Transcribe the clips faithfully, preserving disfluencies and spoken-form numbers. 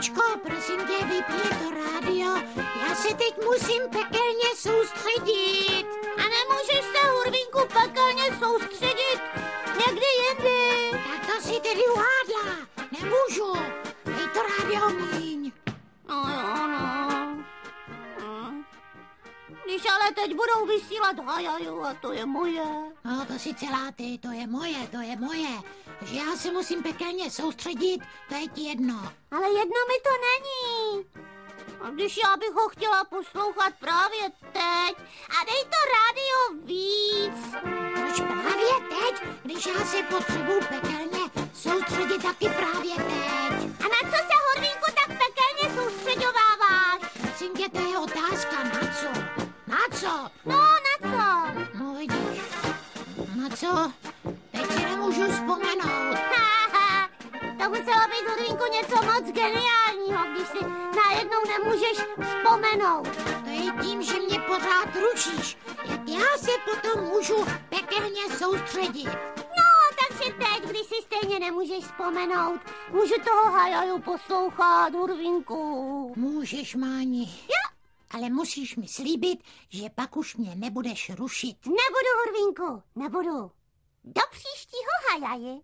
Máničko, prosím tě, vypni to rádio. Já se teď musím pekelně soustředit. A nemůžeš se, Hurvínku, pekelně soustředit někdy jindy. Tak to si tedy uhádla. Nemůžu. Dej to rádio míň. No jo, no. Hm. Když ale teď budou vysílat hajaju a to je moje. No to si celá ty, to je moje, to je moje. Že já se musím pekelně soustředit, to je ti jedno. Ale jedno mi to není. A když já bych ho chtěla poslouchat právě teď. A dej to rádio víc. Proč právě teď, když já se potřebuji pekelně soustředit taky právě teď? A na co se, Hurvínku, tak pekelně soustředováváš? Prosím tě, to je otázka, na co? Na co? No, na co? No vidíš, na co? Teď si nemůžu vzpomenout. Haha, to muselo být, Hurvínku, něco moc geniálního, když si najednou nemůžeš vzpomenout. To je tím, že mě pořád rušíš. Jak já se potom můžu pekelně soustředit? No, takže teď, když si stejně nemůžeš vzpomenout, můžu toho hajaju poslouchat, Hurvínku. Můžeš, Máni. Jo. Ale musíš mi slíbit, že pak už mě nebudeš rušit. Nebudu, Hurvínku, nebudu. Do příštího hajaje.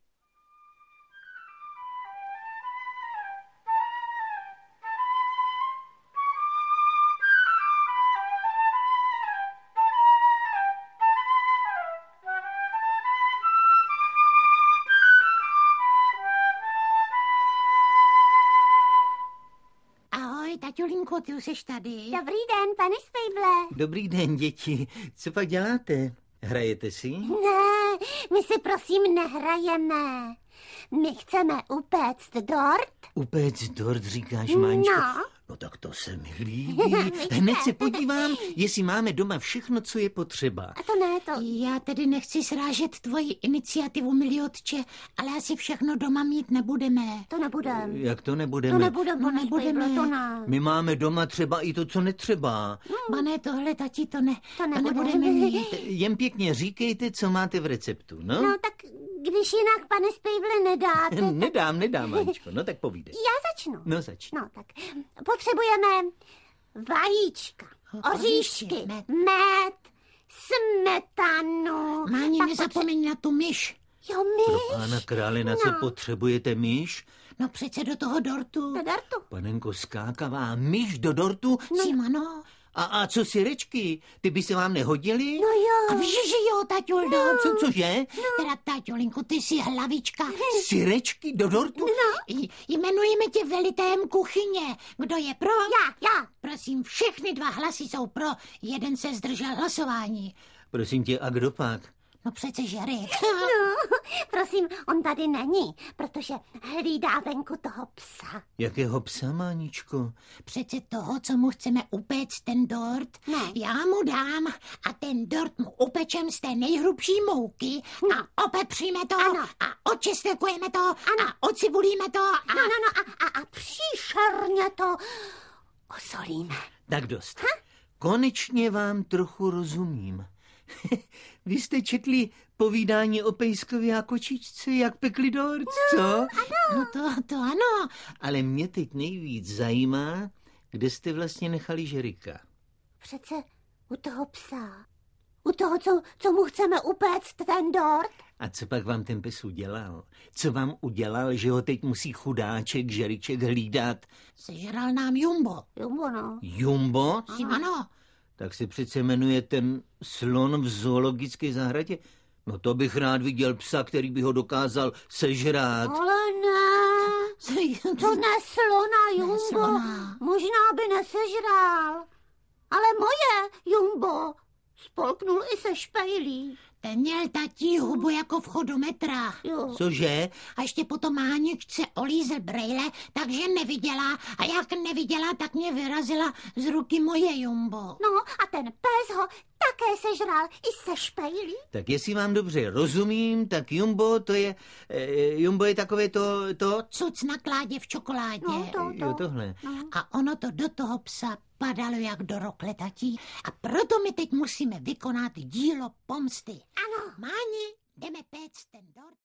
Ahoj, taťulinko, ty už jsi tady. Dobrý den, pane Spejble. Dobrý den, děti. Co pak děláte? Hrajete si? Ne, my si prosím nehrajeme. My chceme upéct dort. Upéct dort, říkáš, Máňčko? No. No tak to se mi líbí. Hned se podívám, jestli máme doma všechno, co je potřeba. A to ne, to... Já tedy nechci srážet tvoji iniciativu, milý otče, ale asi všechno doma mít nebudeme. To nebudem. Jak to nebudeme? To nebudem, No, pane nebudeme. Spejble, to ne. My máme doma třeba i to, co netřeba. Pane, tohle, tati, to ne. To To nebudeme. nebudeme mít. Jen pěkně říkejte, co máte v receptu, no? No tak, když jinak, pane Spejble, nedáte, tak... Nedám, nedám, Máňčko. No tak povídej. Já začnu. No začni. No tak, potřebujeme vajíčka, Oříšky, oříšky, med. med, smetanu. Máni, pak nezapomeň na tu myš. potře- Jo, Pro myš. pána krále, na co No. potřebujete myš? No přece do toho dortu. Do dortu. Panenko skákavá, myš do dortu? Simano. A, a co syrečky? Ty by se vám nehodily? No A jo. víš, že jo, taťuldo. Co, cože? Teda, taťulinko, ty jsi hlavička. Syrečky do dortu? J- Jmenujeme tě velitém kuchyně. Kdo je pro? Já, já. Prosím, všechny dva hlasy jsou pro. Jeden se zdržel hlasování. Prosím tě, a kdo pak? No přece Žery. No, prosím, on tady není, protože hlídá venku toho psa. Jakého psa, Máničko? Přece toho, co mu chceme upéct, ten dort, No. já mu dám a ten dort mu upečem z té nejhrubší mouky a opepříme to Ano. a očestekujeme to Ano. a ocibulíme to a... No, no, no, a, a, a příšerně to osolíme. Tak dost. Konečně vám trochu rozumím. Vy jste četli povídání o pejskovi a kočičce, jak pekli dort, co? No to, to ano. Ale mě teď nejvíc zajímá, kde jste vlastně nechali Žerika. Přece u toho psa. U toho, co, co mu chceme upéct ten dort. A co pak vám ten pes udělal? Co vám udělal, že ho teď musí chudáček Žeriček hlídat? Sežral nám Jumbo. Jo, no. Jumbo? Ano. Tak se přece jmenuje ten slon v zoologické zahradě. No to bych rád viděl psa, který by ho dokázal sežrát. Ale ne. To neslo na Jumbo. Neslona. Možná by nesežral. Ale moje Jumbo spolknul i se špejlí. Ten měl tatí hubu jako vchodometra. Jo. Cože? A ještě potom Máničce olízl brejle, takže neviděla. A jak neviděla, tak mě vyrazila z ruky moje Jumbo. No a ten pes ho také sežral i se špejlí. Tak jestli vám dobře rozumím, tak Jumbo to je... E, Jumbo je takové to... to... Cuc na kládě v čokoládě. No, to, Jo, tohle. A ono to do toho psa padalo jak do rokle, tatí. A proto my teď musíme vykonat dílo pomsty. Ano. Máni, jdeme péct ten dort.